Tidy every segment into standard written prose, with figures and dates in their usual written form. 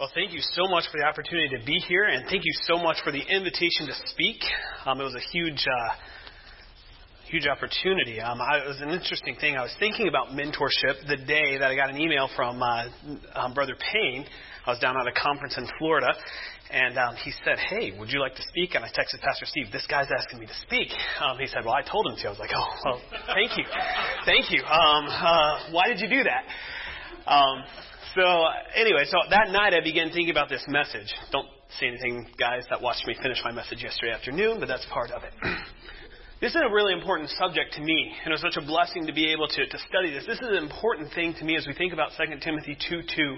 Well, thank you so much for the opportunity to be here, and thank you so much for the invitation to speak. It was a huge opportunity. It was an interesting thing. I was thinking about mentorship the day that I got an email from Brother Payne. I was down at a conference in Florida, and he said, "Hey, would you like to speak?" And I texted Pastor Steve, "This guy's asking me to speak." He said, "Well, I told him to." I was like, "Oh, well, thank you. Thank you. Why did you do that?" So that night I began thinking about this message. Don't say anything, guys, that watched me finish my message yesterday afternoon, but that's part of it. This is a really important subject to me, and it was such a blessing to be able to study this. This is an important thing to me as we think about 2 Timothy 2:2,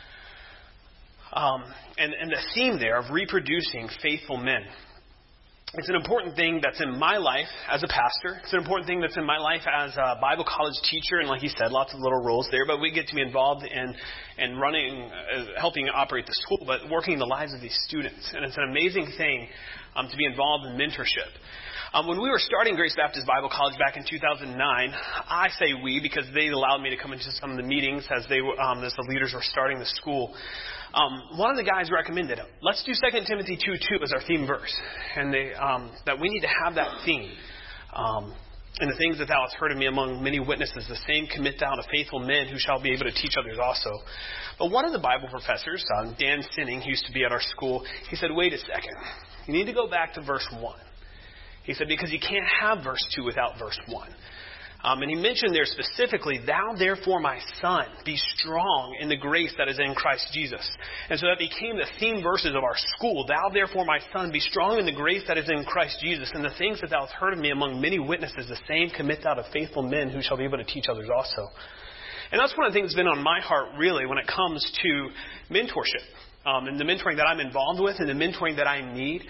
and the theme there of reproducing faithful men. It's an important thing that's in my life as a pastor. It's an important thing that's in my life as a Bible college teacher. And like he said, lots of little roles there. But we get to be involved in running, helping operate the school, but working in the lives of these students. And it's an amazing thing to be involved in mentorship. When we were starting Grace Baptist Bible College back in 2009, I say we because they allowed me to come into some of the meetings as the leaders were starting the school. One of the guys recommended, let's do 2 Timothy 2:2 as our theme verse. And that we need to have that theme. And the things that thou hast heard of me among many witnesses, the same commit thou to faithful men who shall be able to teach others also. But one of the Bible professors, Dan Sinning, who used to be at our school, he said, wait a second. You need to go back to verse 1. He said, because you can't have verse 2 without verse 1. And he mentioned there specifically, thou therefore, my son, be strong in the grace that is in Christ Jesus. And so that became the theme verses of our school. Thou therefore, my son, be strong in the grace that is in Christ Jesus. And the things that thou hast heard of me among many witnesses, the same commit thou to faithful men who shall be able to teach others also. And that's one of the things that's been on my heart, really, when it comes to mentorship. And the mentoring that I'm involved with and the mentoring that I need.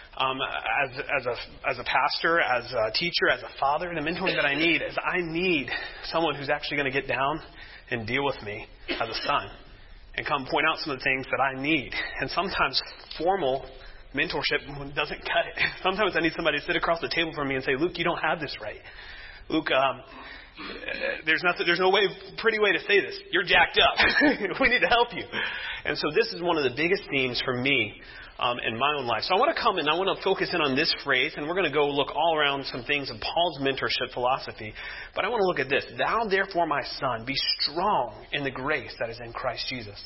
As a pastor, as a teacher, as a father, the mentoring that I need is I need someone who's actually going to get down and deal with me as a son and come point out some of the things that I need. And sometimes formal mentorship doesn't cut it. Sometimes I need somebody to sit across the table from me and say, Luke, you don't have this right. Luke, there's no pretty way to say this. You're jacked up. We need to help you. And so this is one of the biggest themes for me in my own life. So I want to come in, I want to focus in on this phrase, and we're going to go look all around some things of Paul's mentorship philosophy. But I want to look at this. Thou therefore, my son, be strong in the grace that is in Christ Jesus.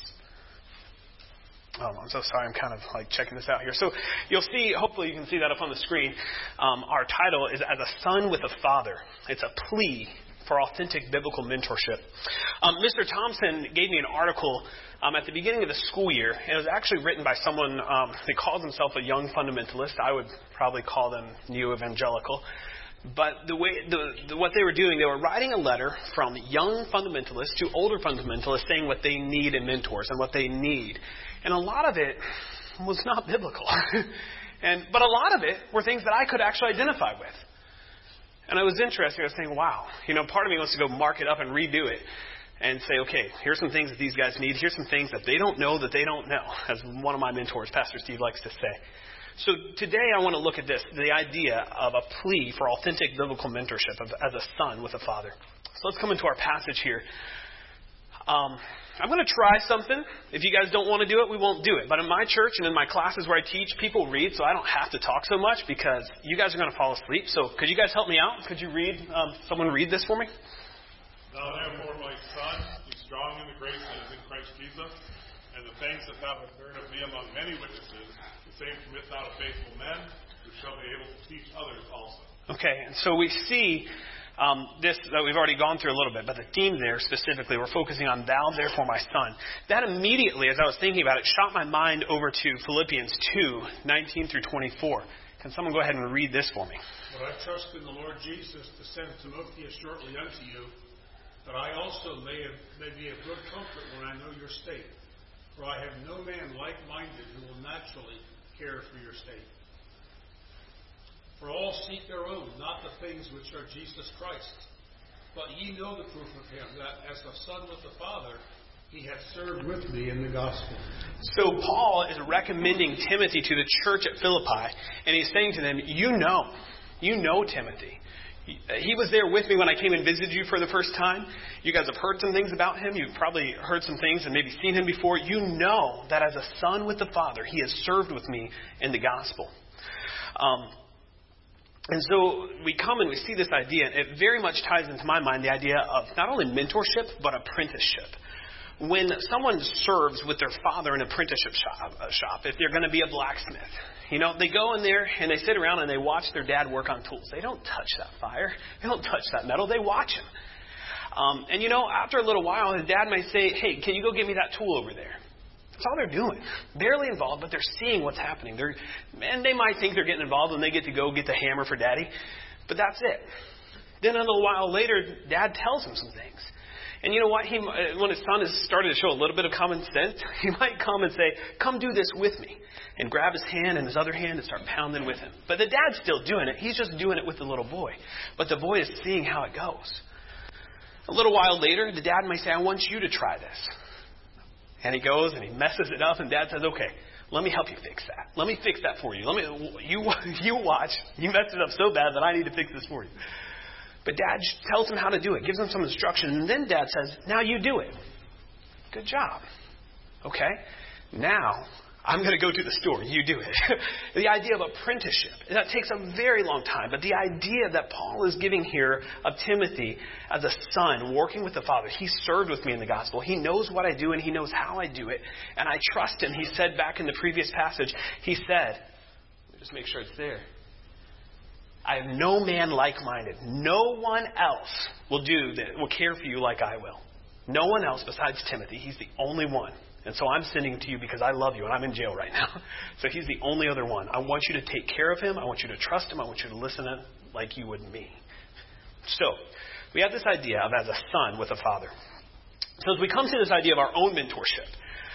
Oh, I'm so sorry. I'm kind of like checking this out here. So you'll see, hopefully you can see that up on the screen. Our title is As a Son with a Father. It's a plea for authentic biblical mentorship. Mr. Thompson gave me an article at the beginning of the school year. It was actually written by someone that calls himself a young fundamentalist. I would probably call them neo-evangelical. But what they were doing, they were writing a letter from young fundamentalists to older fundamentalists saying what they need in mentors and what they need. And a lot of it was not biblical. But a lot of it were things that I could actually identify with. And I was interested. I was saying, wow, part of me wants to go mark it up and redo it and say, okay, here's some things that these guys need. Here's some things that they don't know, as one of my mentors, Pastor Steve, likes to say. So today I want to look at this, the idea of a plea for authentic biblical mentorship as a son with a father. So let's come into our passage here. I'm going to try something. If you guys don't want to do it, we won't do it. But in my church and in my classes where I teach, people read, so I don't have to talk so much because you guys are going to fall asleep. So could you guys help me out? Could you read, someone read this for me? Thou therefore, my son, be strong in the grace that is in Christ Jesus, and the things that thou hast heard of me among many witnesses, the same commit thou to faithful men, who shall be able to teach others also. Okay, and so we see this that we've already gone through a little bit, but the theme there specifically, we're focusing on thou therefore my son. That immediately, as I was thinking about it, shot my mind over to Philippians 2:19 through 24. Can someone go ahead and read this for me? But I trust in the Lord Jesus to send Timotheus shortly unto you, that I also may be of good comfort when I know your state. For I have no man like-minded who will naturally care for your state. For all seek their own, not the things which are Jesus Christ. But ye know the proof of him, that as a son with the Father, he hath served with me in the gospel. So Paul is recommending Timothy to the church at Philippi, and he's saying to them, you know Timothy. He was there with me when I came and visited you for the first time. You guys have heard some things about him. You've probably heard some things and maybe seen him before. You know that as a son with the Father, he has served with me in the gospel. And so we come and we see this idea. It very much ties into my mind the idea of not only mentorship, but apprenticeship. When someone serves with their father in an apprenticeship shop, if they're going to be a blacksmith, they go in there and they sit around and they watch their dad work on tools. They don't touch that fire. They don't touch that metal. They watch him. And after a little while, his dad might say, hey, can you go get me that tool over there? That's all they're doing. Barely involved, but they're seeing what's happening. And they might think they're getting involved and they get to go get the hammer for daddy. But that's it. Then a little while later, dad tells him some things. And you know what? When his son has started to show a little bit of common sense, he might come and say, come do this with me. And grab his hand and his other hand and start pounding with him. But the dad's still doing it. He's just doing it with the little boy. But the boy is seeing how it goes. A little while later, the dad might say, I want you to try this. And he goes and he messes it up. And dad says, okay, let me help you fix that. Let me fix that for you. You watch. You messed it up so bad that I need to fix this for you. But dad tells him how to do it, gives him some instruction, and then dad says, now you do it. Good job. Okay? Now, I'm going to go to the store. You do it. The idea of apprenticeship, that takes a very long time, but the idea that Paul is giving here of Timothy as a son working with the Father, he served with me in the gospel. He knows what I do and he knows how I do it, and I trust him. He said back in the previous passage, he said, let me just make sure it's there. I have no man like-minded. No one else will care for you like I will. No one else besides Timothy. He's the only one. And so I'm sending him to you because I love you and I'm in jail right now. So he's the only other one. I want you to take care of him. I want you to trust him. I want you to listen to him like you would me. So we have this idea of as a son with a father. So as we come to this idea of our own mentorship,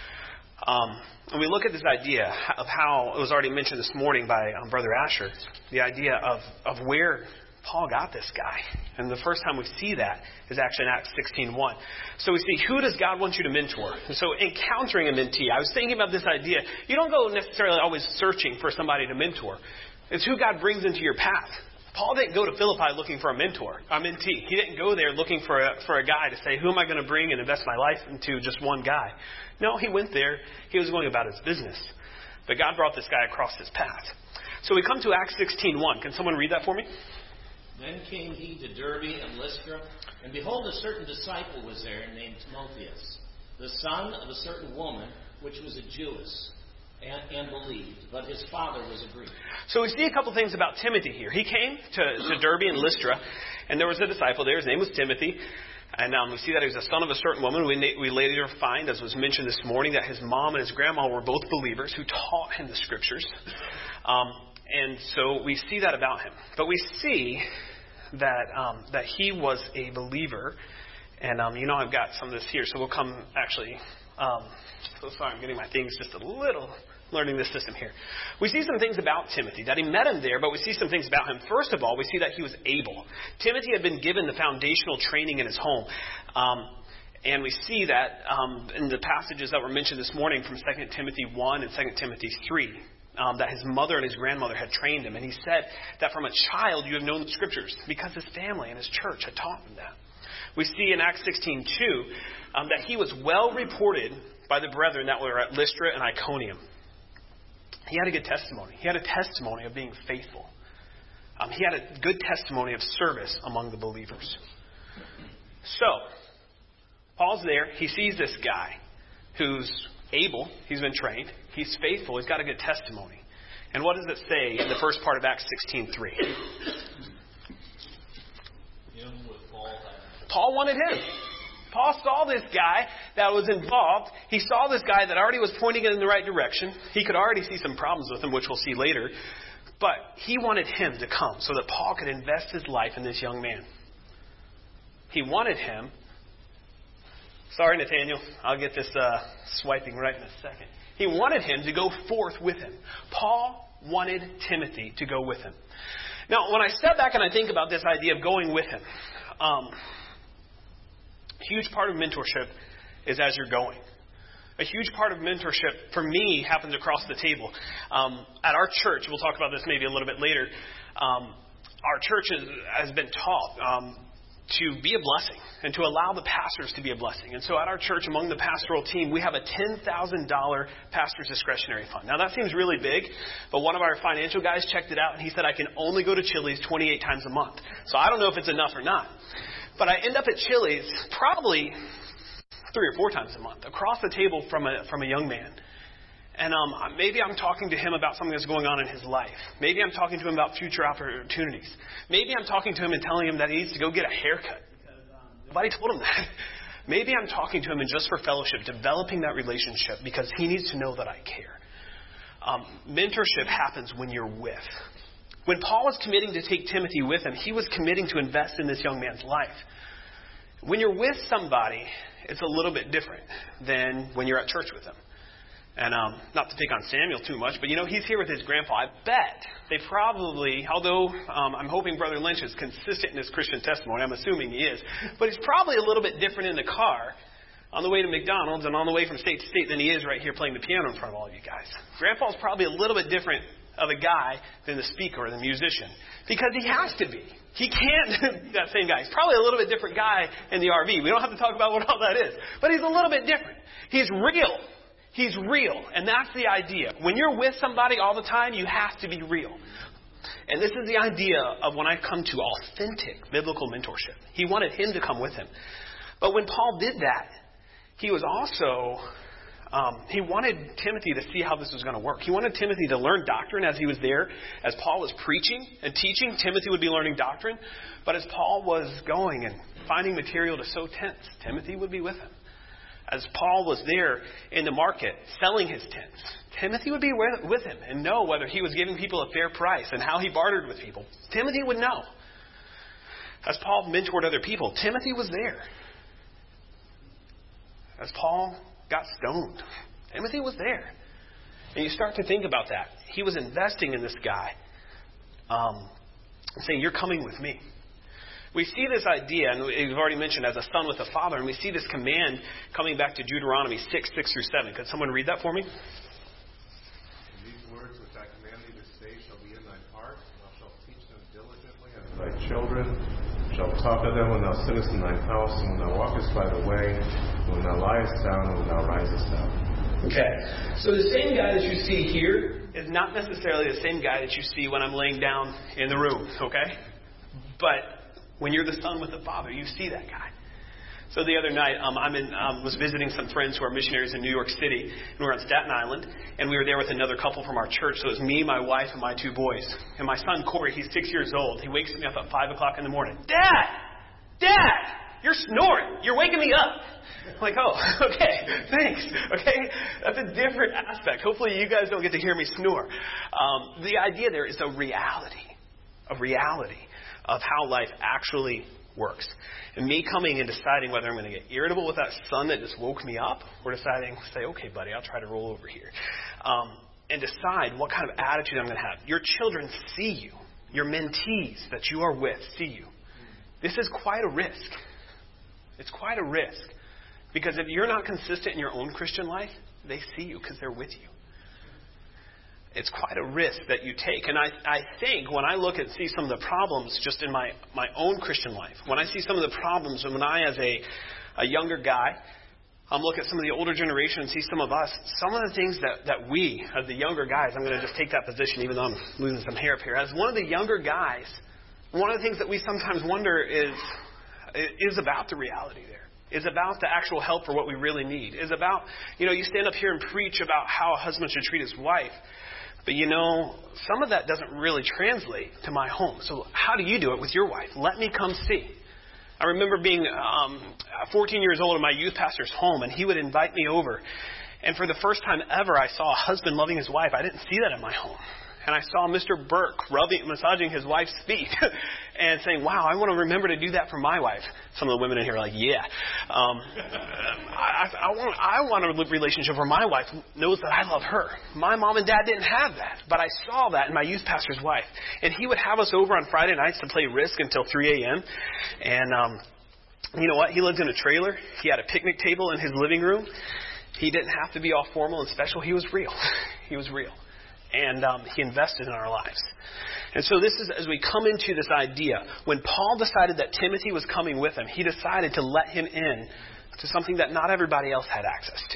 and we look at this idea of how it was already mentioned this morning by Brother Asher, the idea of where Paul got this guy. And the first time we see that is actually in Acts 16:1. So we see, who does God want you to mentor? And so encountering a mentee, I was thinking about this idea. You don't go necessarily always searching for somebody to mentor. It's who God brings into your path. Paul didn't go to Philippi looking for a mentee. He didn't go there looking for a guy to say, who am I going to bring and invest my life into just one guy? No, he went there. He was going about his business. But God brought this guy across his path. So we come to Acts 16:1. Can someone read that for me? Then came he to Derbe and Lystra, and behold, a certain disciple was there named Timotheus, the son of a certain woman, which was a Jewess, and believed, but his father was a Greek. So we see a couple things about Timothy here. He came to Derbe and Lystra, and there was a disciple there. His name was Timothy. And we see that he was a son of a certain woman. We later find, as was mentioned this morning, that his mom and his grandma were both believers who taught him the scriptures. And so we see that about him. But we see that he was a believer. And, I've got some of this here. So we'll come actually... so sorry, I'm getting my things just a little... learning this system here. We see some things about Timothy, that he met him there, but we see some things about him. First of all, we see that he was able. Timothy had been given the foundational training in his home. And we see that in the passages that were mentioned this morning from 2 Timothy 1 and 2 Timothy 3, that his mother and his grandmother had trained him. And he said that from a child you have known the scriptures because his family and his church had taught him that. We see in Acts 16:2 that he was well reported by the brethren that were at Lystra and Iconium. He had a good testimony. He had a testimony of being faithful. He had a good testimony of service among the believers. So, Paul's there. He sees this guy who's able. He's been trained. He's faithful. He's got a good testimony. And what does it say in the first part of Acts 16:3? Paul wanted him. Paul saw this guy that was involved. He saw this guy that already was pointing in the right direction. He could already see some problems with him, which we'll see later. But he wanted him to come so that Paul could invest his life in this young man. He wanted him. Sorry, Nathaniel. I'll get this swiping right in a second. He wanted him to go forth with him. Paul wanted Timothy to go with him. Now, when I step back and I think about this idea of going with him, a huge part of mentorship is as you're going. A huge part of mentorship, for me, happens across the table. At our church, we'll talk about this maybe a little bit later, our church has been taught to be a blessing and to allow the pastors to be a blessing. And so at our church, among the pastoral team, we have a $10,000 pastor's discretionary fund. Now, that seems really big, but one of our financial guys checked it out, and he said I can only go to Chili's 28 times a month. So I don't know if it's enough or not. But I end up at Chili's probably 3 or 4 times a month, across the table from a young man. And maybe I'm talking to him about something that's going on in his life. Maybe I'm talking to him about future opportunities. Maybe I'm talking to him and telling him that he needs to go get a haircut because nobody told him that. Maybe I'm talking to him and just for fellowship, developing that relationship because he needs to know that I care. Mentorship happens when you're with. When Paul was committing to take Timothy with him, he was committing to invest in this young man's life. When you're with somebody, it's a little bit different than when you're at church with them. And not to pick on Samuel too much, but he's here with his grandpa. I bet they probably, although I'm hoping Brother Lynch is consistent in his Christian testimony, I'm assuming he is, but he's probably a little bit different in the car on the way to McDonald's and on the way from state to state than he is right here playing the piano in front of all of you guys. Grandpa's probably a little bit different of a guy than the speaker or the musician because he has to be. He can't be that same guy. He's probably a little bit different guy in the RV. We don't have to talk about what all that is, but he's a little bit different. He's real. He's real, and that's the idea. When you're with somebody all the time, you have to be real. And this is the idea of when I come to authentic biblical mentorship. He wanted him to come with him. But when Paul did that, he was also, he wanted Timothy to see how this was going to work. He wanted Timothy to learn doctrine as he was there. As Paul was preaching and teaching, Timothy would be learning doctrine. But as Paul was going and finding material to sow tents, Timothy would be with him. As Paul was there in the market selling his tents, Timothy would be with him and know whether he was giving people a fair price and how he bartered with people. Timothy would know. As Paul mentored other people, Timothy was there. As Paul got stoned, Timothy was there. And you start to think about that. He was investing in this guy, saying, you're coming with me. We see this idea, and we've already mentioned, as a son with a father, and we see this command coming back to Deuteronomy 6:6-7. Could someone read that for me? And these words which I command thee this day shall be in thy heart, and thou shalt teach them diligently unto thy children, shalt talk of them when thou sittest in thine house, and when thou walkest by the way, when thou liest down, and when thou risest up. Okay, so the same guy that you see here is not necessarily the same guy that you see when I'm laying down in the room, okay? But when you're the son with the father, you see that guy. So the other night, was visiting some friends who are missionaries in New York City, and we were on Staten Island, and we were there with another couple from our church. So it was me, my wife, and my 2 boys. And my son, Corey, he's 6 years old. He wakes me up at 5 o'clock in the morning. Dad, you're snoring. You're waking me up. I'm like, oh, okay, thanks. Okay, that's a different aspect. Hopefully you guys don't get to hear me snore. The idea there is a reality of how life actually works. And me coming and deciding whether I'm going to get irritable with that son that just woke me up, or deciding, say, okay, buddy, I'll try to roll over here. And decide what kind of attitude I'm going to have. Your children see you. Your mentees that you are with see you. This is quite a risk. It's quite a risk. Because if you're not consistent in your own Christian life, they see you because they're with you. It's quite a risk that you take. And I think when I look and see some of the problems just in my own Christian life, when I see some of the problems, and when I, as a younger guy, look at some of the older generation and see some of us, some of the things that we, as the younger guys, I'm going to just take that position even though I'm losing some hair up here. As one of the younger guys, one of the things that we sometimes wonder is about the reality there. Is about the actual help for what we really need. Is about, you stand up here and preach about how a husband should treat his wife. But some of that doesn't really translate to my home. So how do you do it with your wife? Let me come see. I remember being 14 years old in my youth pastor's home, and he would invite me over. And for the first time ever, I saw a husband loving his wife. I didn't see that in my home. And I saw Mr. Burke massaging his wife's feet and saying, wow, I want to remember to do that for my wife. Some of the women in here are like, yeah. I want a relationship where my wife knows that I love her. My mom and dad didn't have that. But I saw that in my youth pastor's wife. And he would have us over on Friday nights to play Risk until 3 a.m. And you know what? He lived in a trailer. He had a picnic table in his living room. He didn't have to be all formal and special. He was real. He was real. and he invested in our lives. And so this is, as we come into this idea, when Paul decided that Timothy was coming with him, he decided to let him in to something that not everybody else had access to.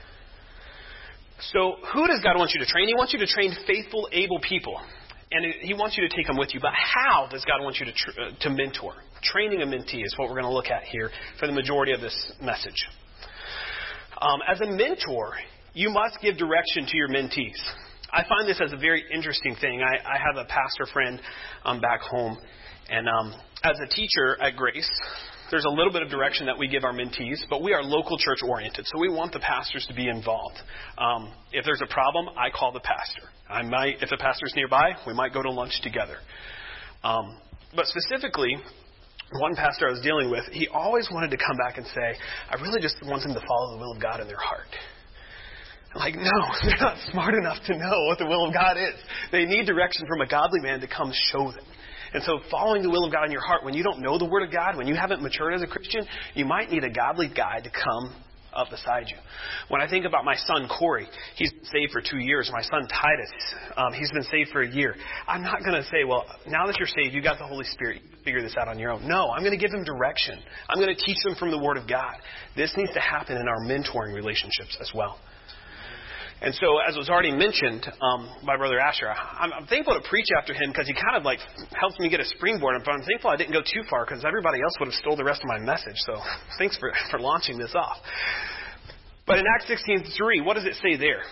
So who does God want you to train? He wants you to train faithful, able people. And he wants you to take them with you. But how does God want you to mentor? Training a mentee is what we're going to look at here for the majority of this message. As a mentor, you must give direction to your mentees. I find this as a very interesting thing. I have a pastor friend back home. And as a teacher at Grace, there's a little bit of direction that we give our mentees, but we are local church oriented, so we want the pastors to be involved. If there's a problem, I call the pastor. If the pastor's nearby, we might go to lunch together. But specifically, one pastor I was dealing with, he always wanted to come back and say, I really just want them to follow the will of God in their heart. I'm like, no, they're not smart enough to know what the will of God is. They need direction from a godly man to come show them. And so following the will of God in your heart, when you don't know the Word of God, when you haven't matured as a Christian, you might need a godly guide to come up beside you. When I think about my son, Corey, he's been saved for 2 years. My son, Titus, he's been saved for a year. I'm not going to say, well, now that you're saved, you got the Holy Spirit, you can figure this out on your own. No, I'm going to give them direction. I'm going to teach them from the Word of God. This needs to happen in our mentoring relationships as well. And so, as was already mentioned by Brother Asher, I'm thankful to preach after him because he kind of helps me get a springboard. But I'm thankful I didn't go too far because everybody else would have stole the rest of my message. So thanks for launching this off. But in Acts 16:3, what does it say there?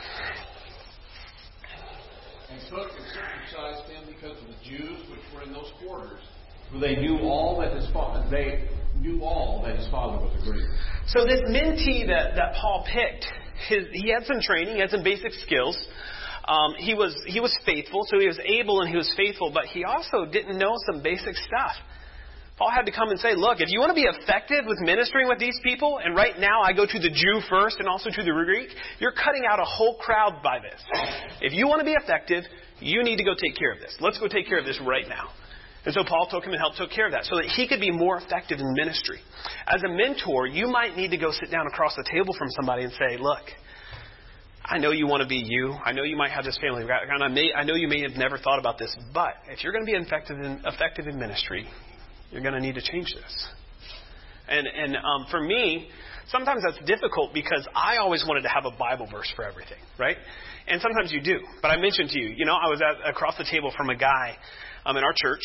And took and circumcised him because of the Jews which were in those quarters, for they knew all that his father was a Greek. So this mentee that Paul picked, he had some training, he had some basic skills. He was faithful, so he was able and he was faithful, but he also didn't know some basic stuff. Paul had to come and say, look, if you want to be effective with ministering with these people, and right now I go to the Jew first and also to the Greek, you're cutting out a whole crowd by this. If you want to be effective, you need to go take care of this. Let's go take care of this right now. And so Paul took him and helped take care of that so that he could be more effective in ministry. As a mentor, you might need to go sit down across the table from somebody and say, look, I know you want to be you. I know you might have this family background. I know you may have never thought about this. But if you're going to be effective in ministry, you're going to need to change this. And for me, sometimes that's difficult because I always wanted to have a Bible verse for everything, right? And sometimes you do. But I mentioned to you, I was across the table from a guy in our church,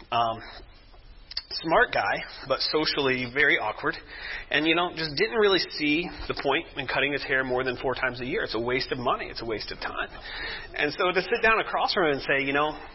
smart guy, but socially very awkward, and just didn't really see the point in cutting his hair more than 4 times a year. It's a waste of money. It's a waste of time. And so to sit down across from him and say,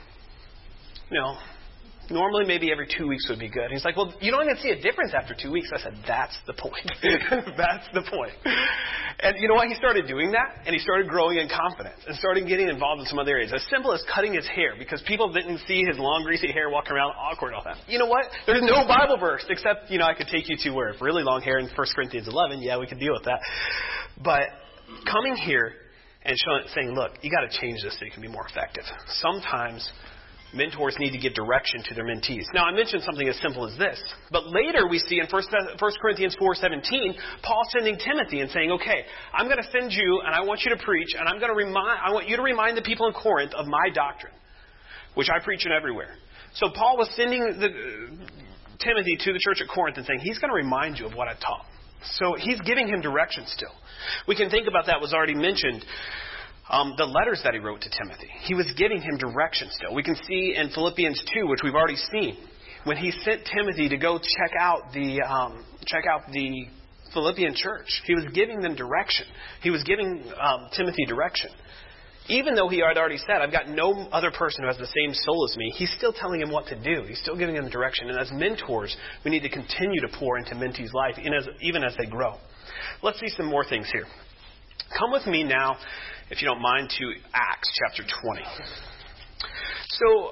normally maybe every 2 weeks would be good. And he's like, well, you don't even see a difference after 2 weeks. I said, that's the point. That's the point. And you know what? He started doing that, and he started growing in confidence and started getting involved in some other areas. As simple as cutting his hair, because people didn't see his long, greasy hair walking around awkward all the time. You know what? There's no Bible verse, except, I could take you to where really long hair in 1 Corinthians 11. Yeah, we could deal with that. But coming here and saying, look, you got to change this so you can be more effective. Sometimes mentors need to give direction to their mentees. Now, I mentioned something as simple as this. But later we see in 1 Corinthians 4:17, Paul sending Timothy and saying, okay, I'm going to send you and I want you to preach and I want you to remind the people in Corinth of my doctrine, which I preach in everywhere. So Paul was sending Timothy to the church at Corinth and saying, he's going to remind you of what I taught. So he's giving him direction still. We can think about that was already mentioned. The letters that he wrote to Timothy. He was giving him direction still. We can see in Philippians 2, which we've already seen, when he sent Timothy to go check out the Philippian church. He was giving them direction. He was giving Timothy direction. Even though he had already said, I've got no other person who has the same soul as me, he's still telling him what to do. He's still giving him direction. And as mentors, we need to continue to pour into mentees' life, even as they grow. Let's see some more things here. Come with me now, if you don't mind, to Acts chapter 20. So,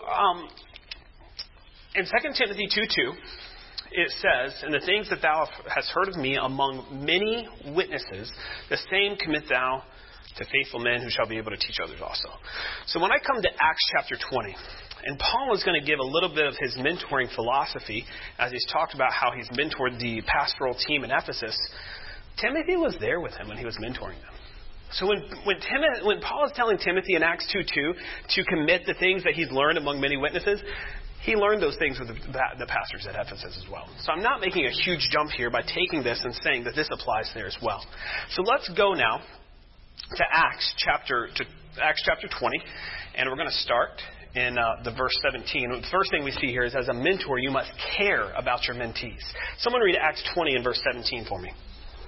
in 2 Timothy 2:2, it says, and the things that thou hast heard of me among many witnesses, the same commit thou to faithful men who shall be able to teach others also. So when I come to Acts chapter 20, and Paul is going to give a little bit of his mentoring philosophy, as he's talked about how he's mentored the pastoral team in Ephesus, Timothy was there with him when he was mentoring them. So when Paul is telling Timothy in Acts 2:2 to commit the things that he's learned among many witnesses, he learned those things with the pastors at Ephesus as well. So I'm not making a huge jump here by taking this and saying that this applies there as well. So let's go now to Acts chapter 20, and we're going to start in the verse 17. The first thing we see here is, as a mentor, you must care about your mentees. Someone read Acts 20 and verse 17 for me.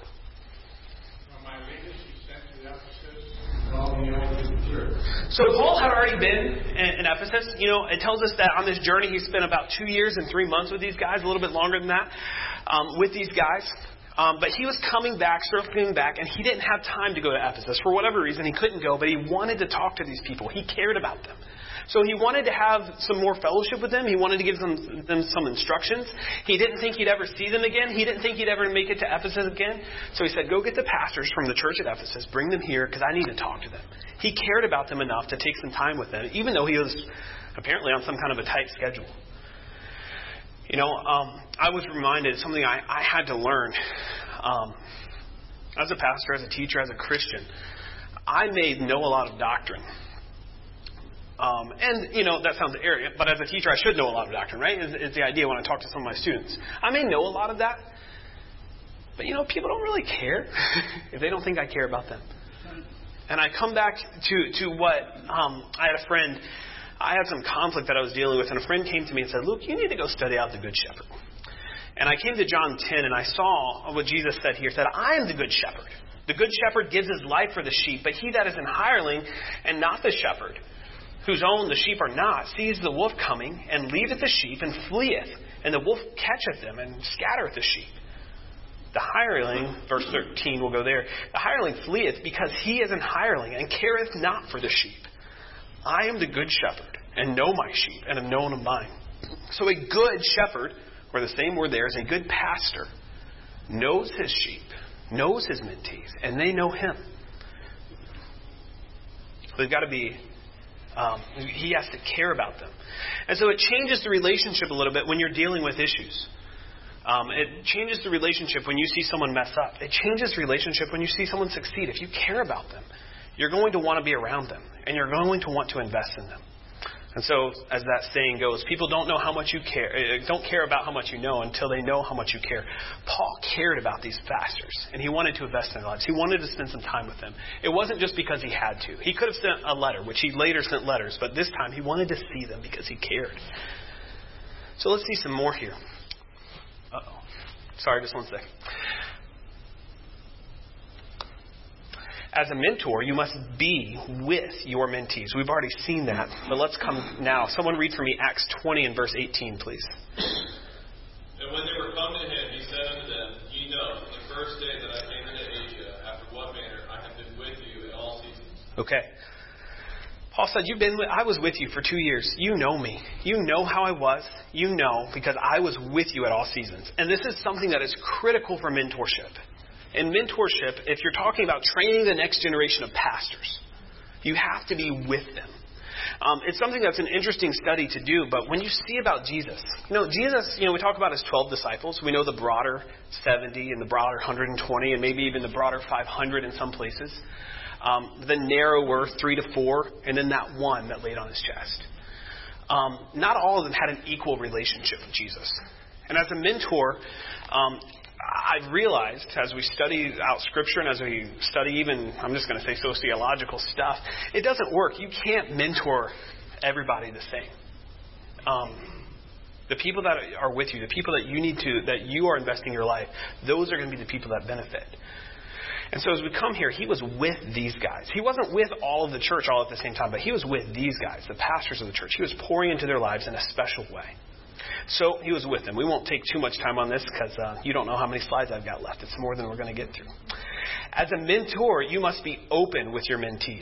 So Paul had already been in Ephesus. It tells us that on this journey he spent about 2 years and 3 months with these guys, a little bit longer than that, with these guys. But he was circling back, and he didn't have time to go to Ephesus. For whatever reason, he couldn't go, but he wanted to talk to these people. He cared about them. So he wanted to have some more fellowship with them. He wanted to give them some instructions. He didn't think he'd ever see them again. He didn't think he'd ever make it to Ephesus again. So he said, go get the pastors from the church at Ephesus, bring them here, because I need to talk to them. He cared about them enough to take some time with them, even though he was apparently on some kind of a tight schedule. I was reminded of something I had to learn. As a pastor, as a teacher, as a Christian, I may know a lot of doctrine. That sounds arrogant, but as a teacher, I should know a lot of doctrine, right? Is the idea when I talk to some of my students. I may know a lot of that, but people don't really care if they don't think I care about them. And I come back to what I had a friend. I had some conflict that I was dealing with, and a friend came to me and said, Luke, you need to go study out the Good Shepherd. And I came to John 10, and I saw what Jesus said here. He said, I am the Good Shepherd. The Good Shepherd gives his life for the sheep, but he that is an hireling and not the shepherd, whose own the sheep are not, sees the wolf coming, and leaveth the sheep, and fleeth. And the wolf catcheth them, and scattereth the sheep. The hireling, verse 13, we'll go there. The hireling fleeth, because he is an hireling, and careth not for the sheep. I am the good shepherd, and know my sheep, and am known of mine. So a good shepherd, or the same word there, is a good pastor, knows his sheep, knows his mentees, and they know him. So they've got to be, he has to care about them. And so it changes the relationship a little bit when you're dealing with issues. It changes the relationship when you see someone mess up. It changes the relationship when you see someone succeed. If you care about them, you're going to want to be around them, and you're going to want to invest in them. And so, as that saying goes, people don't know how much you care. Don't care about how much you know until they know how much you care. Paul cared about these pastors, and he wanted to invest in their lives. He wanted to spend some time with them. It wasn't just because he had to. He could have sent a letter, which he later sent letters, but this time he wanted to see them because he cared. So let's see some more here. Uh-oh. Sorry, just one second. As a mentor, you must be with your mentees. We've already seen that, but let's come now. Someone read for me Acts 20 and verse 18, please. And when they were come to him, he said unto them, Ye know, the first day that I came into Asia, after what manner I have been with you at all seasons. Okay. Paul said, I was with you for 2 years. You know me. You know how I was. You know, because I was with you at all seasons. And this is something that is critical for mentorship. In mentorship, if you're talking about training the next generation of pastors, you have to be with them. It's something that's an interesting study to do, but when you see about Jesus, we talk about his 12 disciples. We know the broader 70 and the broader 120 and maybe even the broader 500 in some places. The narrower 3 to 4, and then that one that laid on his chest. Not all of them had an equal relationship with Jesus. And as a mentor, I've realized as we study out Scripture and as we study even, I'm just going to say sociological stuff, it doesn't work. You can't mentor everybody the same. The people that are with you, the people that you are investing your life, those are going to be the people that benefit. And so as we come here, he was with these guys. He wasn't with all of the church all at the same time, but he was with these guys, the pastors of the church. He was pouring into their lives in a special way. So he was with them. We won't take too much time on this because you don't know how many slides I've got left. It's more than we're going to get through. As a mentor, you must be open with your mentees.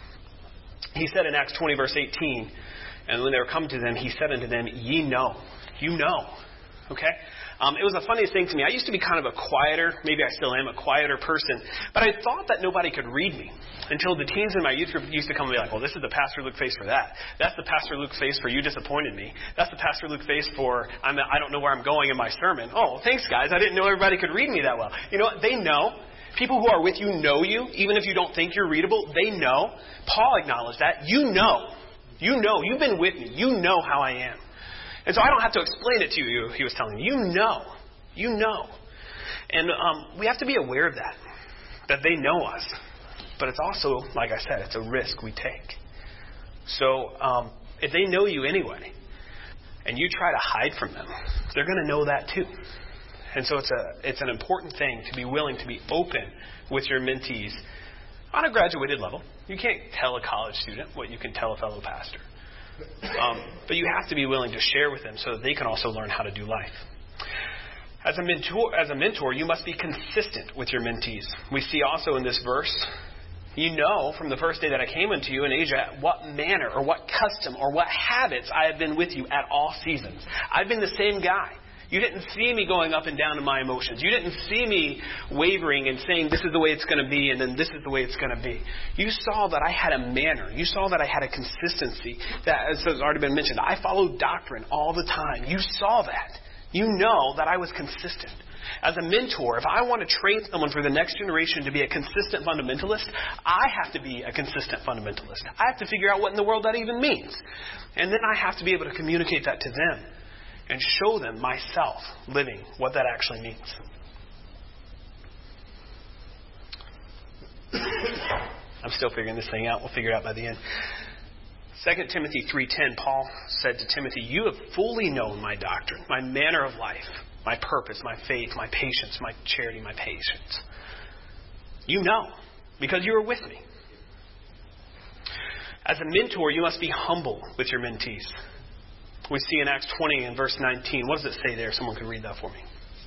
He said in Acts 20, verse 18, and when they were coming to them, he said unto them, Ye know. You know. Okay? It was the funniest thing to me. I used to be kind of a quieter, maybe I still am, a quieter person. But I thought that nobody could read me until the teens in my youth group used to come and be like, well, this is the Pastor Luke face for that. That's the Pastor Luke face for you disappointed me. That's the Pastor Luke face for I don't know where I'm going in my sermon. Oh, thanks, guys. I didn't know everybody could read me that well. You know what? They know. People who are with you know you, even if you don't think you're readable. They know. Paul acknowledged that. You know. You know. You've been with me. You know how I am. And so I don't have to explain it to you, he was telling me. You know. You know. And we have to be aware of that they know us. But it's also, like I said, it's a risk we take. So if they know you anyway, and you try to hide from them, they're going to know that too. And so it's an important thing to be willing to be open with your mentees on a graduated level. You can't tell a college student what you can tell a fellow pastor. But you have to be willing to share with them so that they can also learn how to do life. As a mentor, you must be consistent with your mentees. We see also in this verse, you know from the first day that I came unto you in Asia what manner or what custom or what habits I have been with you at all seasons. I've been the same guy. You didn't see me going up and down in my emotions. You didn't see me wavering and saying this is the way it's going to be and then this is the way it's going to be. You saw that I had a manner. You saw that I had a consistency. That, as has already been mentioned, I followed doctrine all the time. You saw that. You know that I was consistent. As a mentor, if I want to train someone for the next generation to be a consistent fundamentalist, I have to be a consistent fundamentalist. I have to figure out what in the world that even means. And then I have to be able to communicate that to them and show them myself living what that actually means. I'm still figuring this thing out. We'll figure it out by the end. 2 Timothy 3:10, Paul said to Timothy, you have fully known my doctrine, my manner of life, my purpose, my faith, my patience, my charity, my patience. You know, because you were with me. As a mentor, you must be humble with your mentees. We see in Acts 20 and verse 19. What does it say there? Someone could read that for me.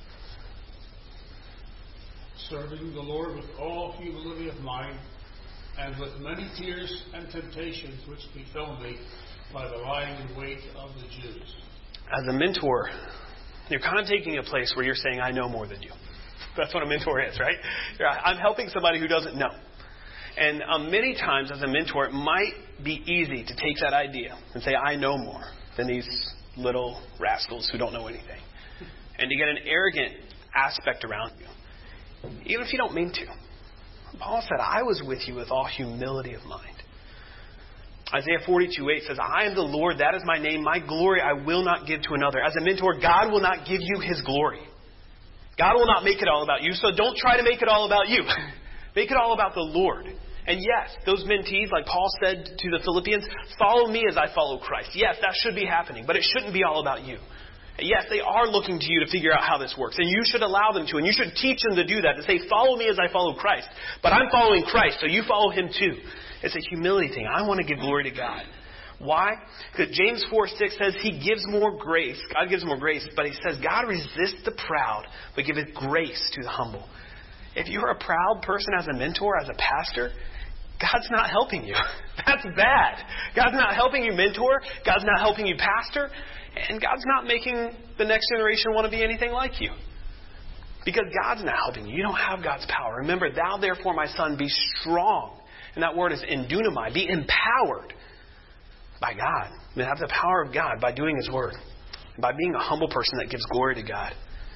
Serving the Lord with all humility of mind, and with many tears and temptations which befell me by the lying in wait of the Jews. As a mentor, you're kind of taking a place where you're saying, I know more than you. That's what a mentor is, right? I'm helping somebody who doesn't know. And many times as a mentor, it might be easy to take that idea and say, I know more than these little rascals who don't know anything. And to get an arrogant aspect around you, even if you don't mean to. Paul said, I was with you with all humility of mind. Isaiah 42:8 says, I am the Lord, that is my name. My glory I will not give to another. As a mentor, God will not give you his glory. God will not make it all about you, so don't try to make it all about you. Make it all about the Lord. And yes, those mentees, like Paul said to the Philippians, follow me as I follow Christ. Yes, that should be happening, but it shouldn't be all about you. Yes, they are looking to you to figure out how this works, and you should allow them to, and you should teach them to do that, to say, follow me as I follow Christ. But I'm following Christ, so you follow him too. It's a humility thing. I want to give glory to God. Why? Because James 4:6 says he gives more grace. God gives more grace, but he says God resists the proud, but giveth grace to the humble. If you're a proud person as a mentor, as a pastor, God's not helping you. That's bad. God's not helping you mentor. God's not helping you pastor. And God's not making the next generation want to be anything like you. Because God's not helping you. You don't have God's power. Remember, thou therefore, my son, be strong. And that word is endunamai. Be empowered by God. You have the power of God by doing his word. And by being a humble person that gives glory to God.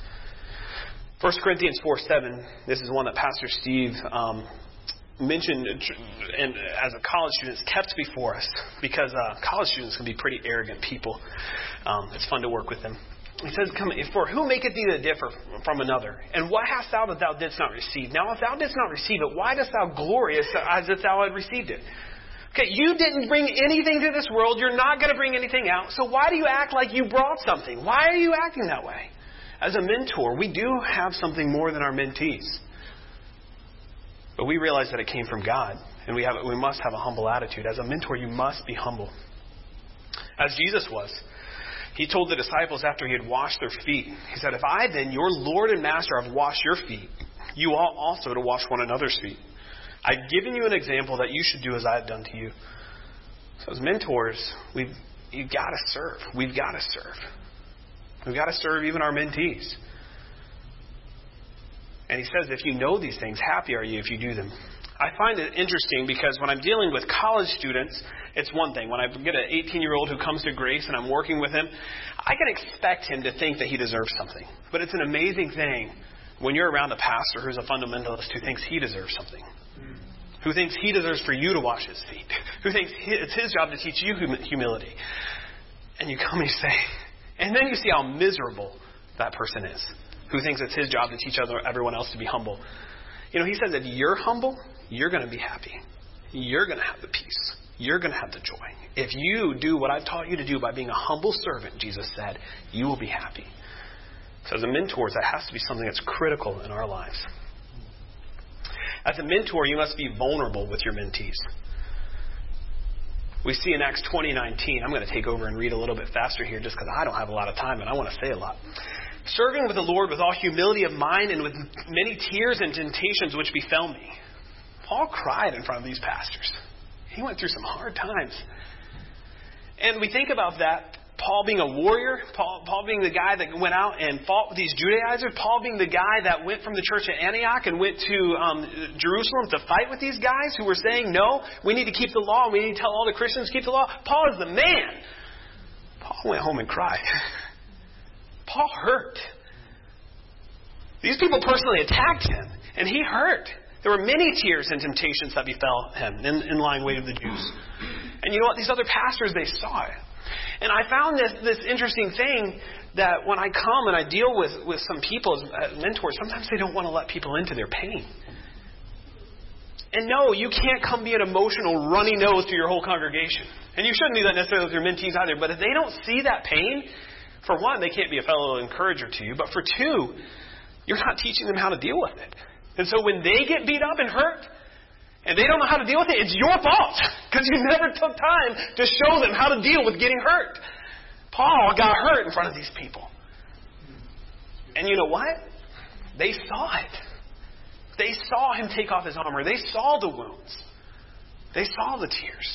1 Corinthians 4:7. This is one that Pastor Steve mentioned and as a college student kept before us, because college students can be pretty arrogant people. It's fun to work with them. He says, for who maketh thee to differ from another? And what hast thou that thou didst not receive? Now if thou didst not receive it, why dost thou glory as if thou had received it? Okay, you didn't bring anything to this world. You're not going to bring anything out. So why do you act like you brought something? Why are you acting that way? As a mentor, we do have something more than our mentees. But we realize that it came from God, and we must have a humble attitude. As a mentor, you must be humble. As Jesus was. He told the disciples after he had washed their feet, he said, if I then, your Lord and Master, have washed your feet, you ought also to wash one another's feet. I've given you an example that you should do as I have done to you. So as mentors, you've got to serve. We've got to serve. We've got to serve even our mentees. And he says, if you know these things, happy are you if you do them. I find it interesting because when I'm dealing with college students, it's one thing. When I get an 18-year-old who comes to Grace and I'm working with him, I can expect him to think that he deserves something. But it's an amazing thing when you're around a pastor who's a fundamentalist who thinks he deserves something, who thinks he deserves for you to wash his feet, who thinks it's his job to teach you humility. And you come and you say, and then you see how miserable that person is, who thinks it's his job to teach everyone else to be humble. You know, he says if you're humble, you're going to be happy. You're going to have the peace. You're going to have the joy. If you do what I've taught you to do by being a humble servant, Jesus said, you will be happy. So as a mentor, that has to be something that's critical in our lives. As a mentor, you must be vulnerable with your mentees. We see in Acts 20:19, I'm going to take over and read a little bit faster here just because I don't have a lot of time and I want to say a lot. Serving with the Lord with all humility of mind and with many tears and temptations which befell me. Paul cried in front of these pastors. He went through some hard times. And we think about that, Paul being a warrior, Paul being the guy that went out and fought with these Judaizers, Paul being the guy that went from the church at Antioch and went to Jerusalem to fight with these guys who were saying, no, we need to keep the law, we need to tell all the Christians to keep the law. Paul is the man. Paul went home and cried. Paul hurt. These people personally attacked him, and he hurt. There were many tears and temptations that befell him in lying wait of the Jews. And you know what? These other pastors, they saw it. And I found this interesting thing that when I come and I deal with some people as mentors, sometimes they don't want to let people into their pain. And no, you can't come be an emotional runny nose to your whole congregation. And you shouldn't do that necessarily with your mentees either. But if they don't see that pain, for one, they can't be a fellow encourager to you. But for two, you're not teaching them how to deal with it. And so when they get beat up and hurt, and they don't know how to deal with it, it's your fault. Because you never took time to show them how to deal with getting hurt. Paul got hurt in front of these people. And you know what? They saw it. They saw him take off his armor. They saw the wounds. They saw the tears.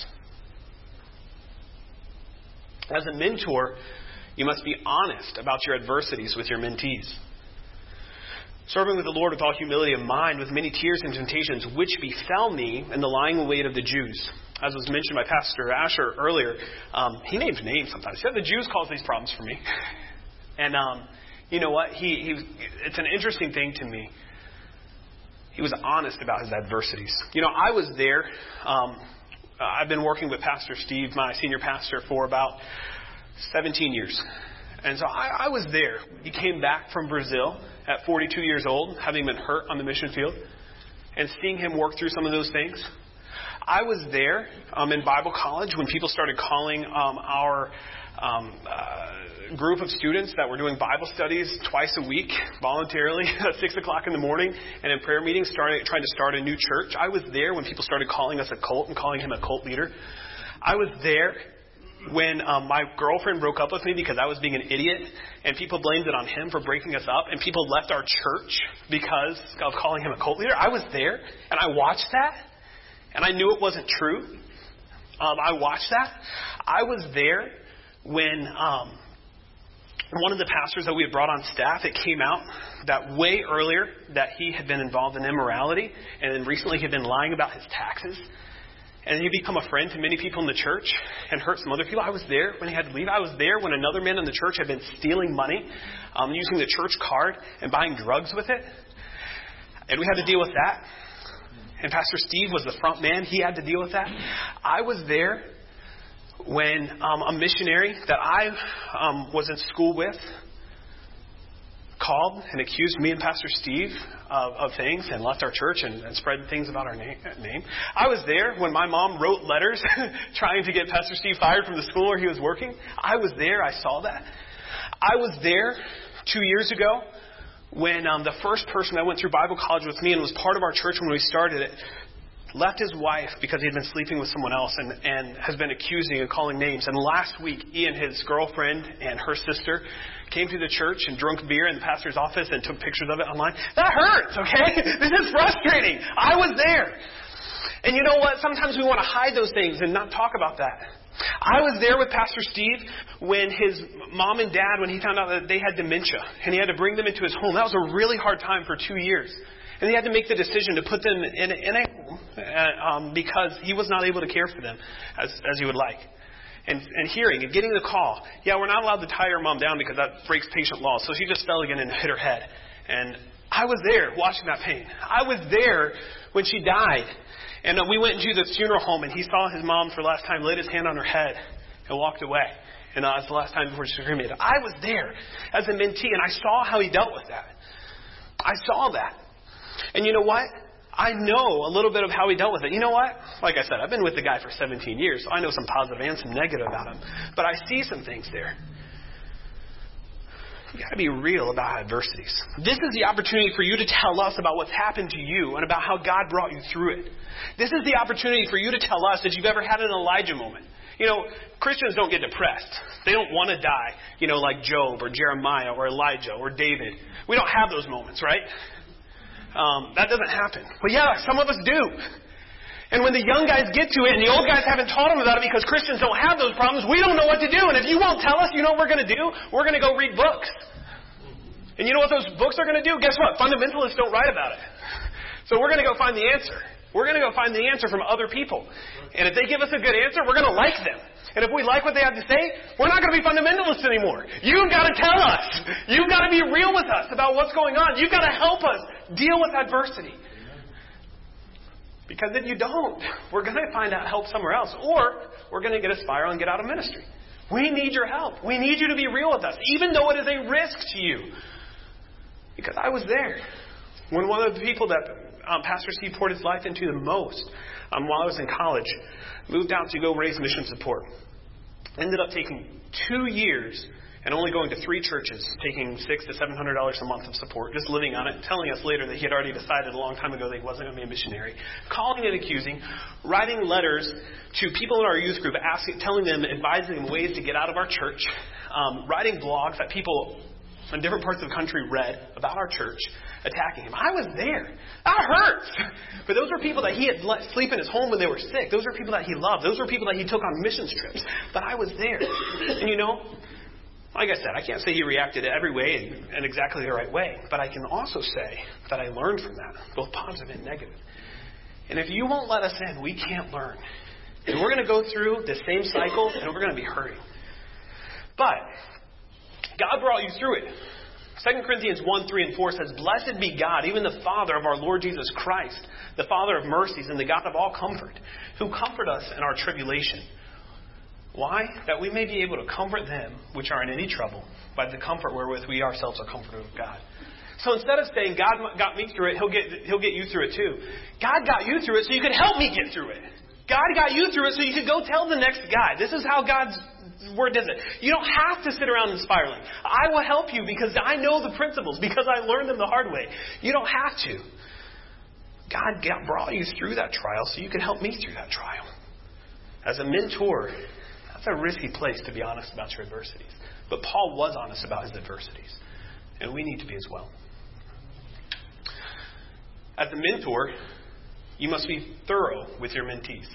As a mentor, you must be honest about your adversities with your mentees. Serving with the Lord with all humility of mind, with many tears and temptations, which befell me in the lying wait of the Jews. As was mentioned by Pastor Asher earlier, he names names sometimes. He said the Jews caused these problems for me. And you know what? It's an interesting thing to me. He was honest about his adversities. You know, I was there. I've been working with Pastor Steve, my senior pastor, for about 17 years. And so I was there. He came back from Brazil at 42 years old, having been hurt on the mission field, and seeing him work through some of those things. I was there in Bible college when people started calling our group of students that were doing Bible studies twice a week, voluntarily, at 6 o'clock in the morning, and in prayer meetings trying to start a new church. I was there when people started calling us a cult and calling him a cult leader. I was there when my girlfriend broke up with me because I was being an idiot, and people blamed it on him for breaking us up, and people left our church because of calling him a cult leader. I was there, and I watched that, and I knew it wasn't true. I watched that. I was there when one of the pastors that we had brought on staff, it came out that way earlier that he had been involved in immorality, and then recently he had been lying about his taxes. And he'd become a friend to many people in the church and hurt some other people. I was there when he had to leave. I was there when another man in the church had been stealing money, using the church card and buying drugs with it. And we had to deal with that. And Pastor Steve was the front man. He had to deal with that. I was there when a missionary that I was in school with called and accused me and Pastor Steve of things and left our church and spread things about our name. I was there when my mom wrote letters trying to get Pastor Steve fired from the school where he was working. I was there. I saw that. I was there 2 years ago when the first person that went through Bible college with me and was part of our church when we started it left his wife because he had been sleeping with someone else and has been accusing and calling names. And last week, he and his girlfriend and her sister came to the church and drank beer in the pastor's office and took pictures of it online. That hurts, okay? This is frustrating. I was there. And you know what? Sometimes we want to hide those things and not talk about that. I was there with Pastor Steve when his mom and dad, when he found out that they had dementia, and he had to bring them into his home. That was a really hard time for 2 years. And he had to make the decision to put them in a home because he was not able to care for them as he would like. And hearing and getting the call, yeah, we're not allowed to tie your mom down because that breaks patient law. So she just fell again and hit her head. And I was there watching that pain. I was there when she died. And we went into the funeral home, and he saw his mom for the last time, laid his hand on her head, and walked away. And that was the last time before she cremated. I was there as a mentee, and I saw how he dealt with that. I saw that. And you know what? I know a little bit of how he dealt with it. You know what? Like I said, I've been with the guy for 17 years, so I know some positive and some negative about him. But I see some things there. You've got to be real about adversities. This is the opportunity for you to tell us about what's happened to you and about how God brought you through it. This is the opportunity for you to tell us that you've ever had an Elijah moment. You know, Christians don't get depressed. They don't want to die, like Job or Jeremiah or Elijah or David. We don't have those moments, right? That doesn't happen. But yeah, some of us do. And when the young guys get to it and the old guys haven't taught them about it because Christians don't have those problems, we don't know what to do. And if you won't tell us, you know what we're going to do? We're going to go read books. And you know what those books are going to do? Guess what? Fundamentalists don't write about it. So we're going to go find the answer. We're going to go find the answer from other people. And if they give us a good answer, we're going to like them. And if we like what they have to say, we're not going to be fundamentalists anymore. You've got to tell us. You've got to be real with us about what's going on. You've got to help us deal with adversity. Because if you don't, we're going to find out help somewhere else. Or we're going to get a spiral and get out of ministry. We need your help. We need you to be real with us, even though it is a risk to you. Because I was there. When one of the people that Pastor Steve poured his life into the most while I was in college, moved out to go raise mission support. Ended up taking 2 years and only going to 3 churches, taking $600 to $700 a month of support, just living on it, telling us later that he had already decided a long time ago that he wasn't going to be a missionary, calling and accusing, writing letters to people in our youth group, telling them, advising them ways to get out of our church, writing blogs that people in different parts of the country read about our church, attacking him. I was there. That hurts. But those were people that he had let sleep in his home when they were sick. Those were people that he loved. Those were people that he took on missions trips. But I was there. And like I said, I can't say he reacted every way in exactly the right way. But I can also say that I learned from that, both positive and negative. And if you won't let us in, we can't learn. And we're going to go through the same cycle, and we're going to be hurting. But God brought you through it. 2 Corinthians 1, 3, and 4 says, "Blessed be God, even the Father of our Lord Jesus Christ, the Father of mercies and the God of all comfort, who comfort us in our tribulation." Why? That we may be able to comfort them which are in any trouble by the comfort wherewith we ourselves are comforted of God. So instead of saying, God got me through it, He'll get you through it too. God got you through it so you could help me get through it. God got you through it so you could go tell the next guy. This is how God's Word does it. You don't have to sit around and spiraling. I will help you because I know the principles, because I learned them the hard way. You don't have to. God brought you through that trial so you can help me through that trial. As a mentor, that's a risky place to be honest about your adversities. But Paul was honest about his adversities. And we need to be as well. As a mentor, you must be thorough with your mentees.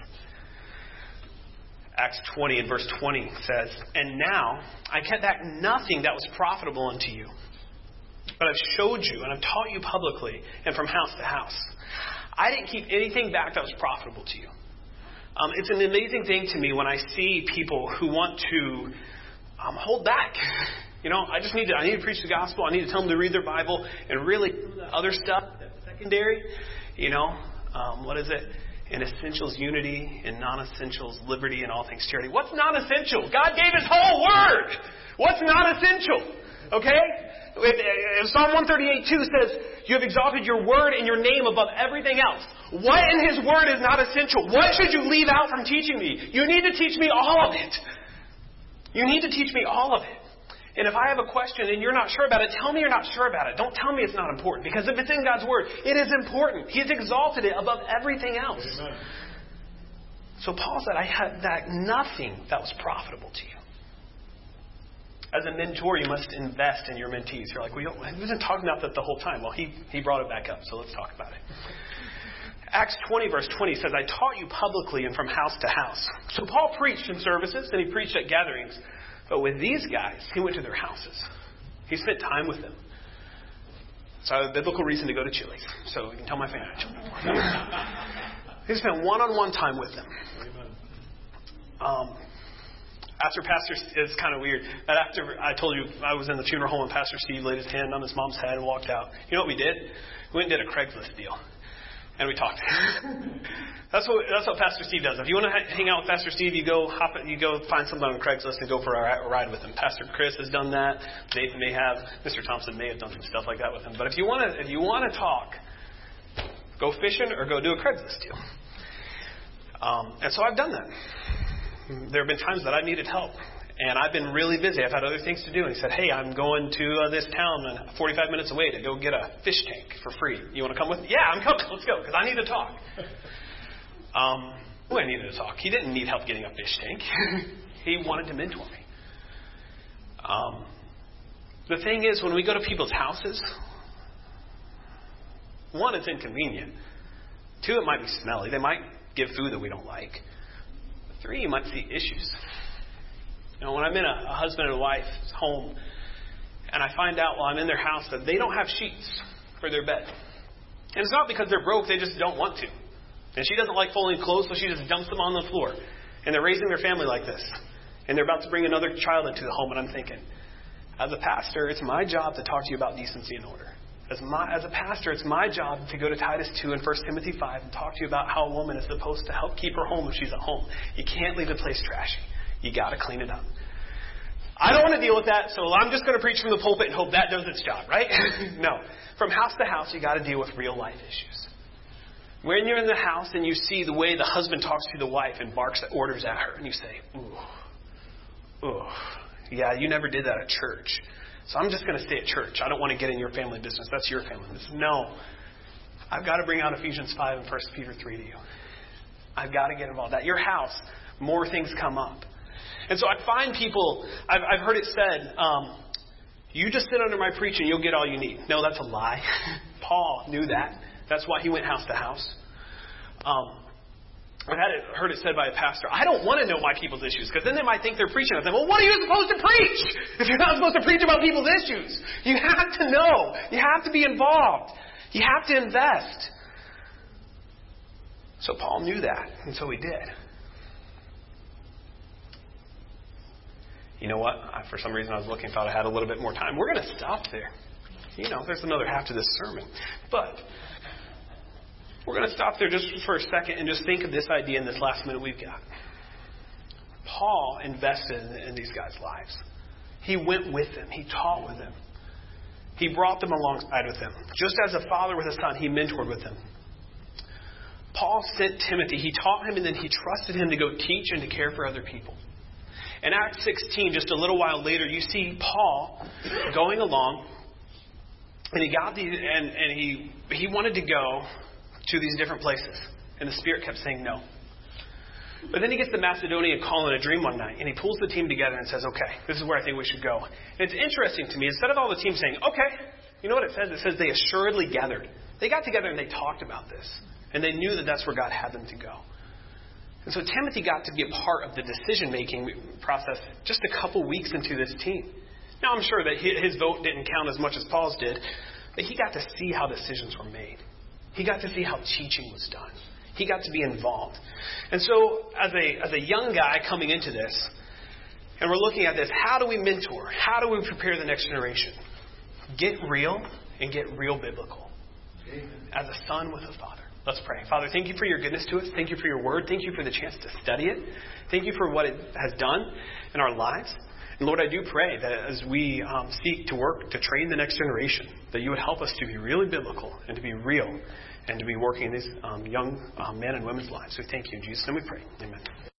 Acts 20 and verse 20 says, "And now I kept back nothing that was profitable unto you, but I've showed you and I've taught you publicly and from house to house." I didn't keep anything back that was profitable to you. It's an amazing thing to me when I see people who want to hold back. I need to preach the gospel. I need to tell them to read their Bible, and really the other stuff that's secondary. What is it? In essentials, unity. In non-essentials, liberty. In all things, charity. What's non-essential? God gave His whole Word. What's non-essential? Okay? Psalm 138:2 says, "You have exalted your Word and your name above everything else." What in His Word is not essential? What should you leave out from teaching me? You need to teach me all of it. You need to teach me all of it. And if I have a question and you're not sure about it, tell me you're not sure about it. Don't tell me it's not important. Because if it's in God's Word, it is important. He's exalted it above everything else. Amen. So Paul said, I had back nothing that was profitable to you. As a mentor, you must invest in your mentees. You're like, we've been talking about that the whole time. Well, he brought it back up, so let's talk about it. Acts 20, verse 20 says, "I taught you publicly and from house to house." So Paul preached in services and he preached at gatherings. But with these guys, he went to their houses. He spent time with them. So I have a biblical reason to go to Chili's. So you can tell my family. He spent one-on-one time with them. Pastor, it's kind of weird. That after I told you I was in the funeral home and Pastor Steve laid his hand on his mom's head and walked out. You know what we did? We went and did a Craigslist deal. And we talked. That's what Pastor Steve does. If you want to hang out with Pastor Steve, you go find something on Craigslist and go for a ride with him. Pastor Chris has done that. Nathan may have. Mr. Thompson may have done some stuff like that with him. But if you want to talk, go fishing or go do a Craigslist deal. And so I've done that. There have been times that I needed help. And I've been really busy. I've had other things to do. And he said, hey, I'm going to this town 45 minutes away to go get a fish tank for free. You want to come with me? Yeah, I'm coming. Let's go, because I need to talk. I needed to talk. He didn't need help getting a fish tank. He wanted to mentor me. The thing is, when we go to people's houses, one, it's inconvenient. Two, it might be smelly. They might give food that we don't like. Three, you might see issues. You know, when I'm in a husband and wife's home and I find out while I'm in their house that they don't have sheets for their bed. And it's not because they're broke, they just don't want to. And she doesn't like folding clothes, so she just dumps them on the floor. And they're raising their family like this. And they're about to bring another child into the home, and I'm thinking, as a pastor, it's my job to talk to you about decency and order. As a pastor, it's my job to go to Titus 2 and 1 Timothy 5 and talk to you about how a woman is supposed to help keep her home if she's at home. You can't leave the place trashy. You got to clean it up. I don't want to deal with that, so I'm just going to preach from the pulpit and hope that does its job, right? No. From house to house, you got to deal with real life issues. When you're in the house and you see the way the husband talks to the wife and barks orders at her, and you say, ooh, yeah, you never did that at church. So I'm just going to stay at church. I don't want to get in your family business. That's your family business. No. I've got to bring out Ephesians 5 and 1 Peter 3 to you. I've got to get involved. At your house, more things come up. And so I find people, I've heard it said, you just sit under my preaching, you'll get all you need. No, that's a lie. Paul knew that. That's why he went house to house. I've heard it said by a pastor, I don't want to know my people's issues, because then they might think they're preaching at them. Well, what are you supposed to preach if you're not supposed to preach about people's issues? You have to know. You have to be involved. You have to invest. So Paul knew that, and so he did. You know what? For some reason I was looking, thought I had a little bit more time. We're going to stop there. You know, there's another half to this sermon. But we're going to stop there just for a second and just think of this idea in this last minute we've got. Paul invested in these guys' lives. He went with them. He taught with them. He brought them alongside with them. Just as a father with a son, he mentored with them. Paul sent Timothy. He taught him and then he trusted him to go teach and to care for other people. In Acts 16, just a little while later, you see Paul going along, and he got these, and he wanted to go to these different places, and the Spirit kept saying no. But then he gets the Macedonian call in a dream one night, and he pulls the team together and says, okay, this is where I think we should go. And it's interesting to me, instead of all the team saying, okay, you know what it says? It says they assuredly gathered. They got together and they talked about this, and they knew that that's where God had them to go. And so Timothy got to be a part of the decision-making process just a couple weeks into this team. Now, I'm sure that his vote didn't count as much as Paul's did, but he got to see how decisions were made. He got to see how teaching was done. He got to be involved. And so, as a young guy coming into this, and we're looking at this, how do we mentor? How do we prepare the next generation? Get real and get real biblical. As a son with a father. Let's pray. Father, thank you for your goodness to us. Thank you for your word. Thank you for the chance to study it. Thank you for what it has done in our lives. And Lord, I do pray that as we seek to work to train the next generation, that you would help us to be really biblical and to be real and to be working in these young men and women's lives. So thank you in Jesus' name we pray. Amen.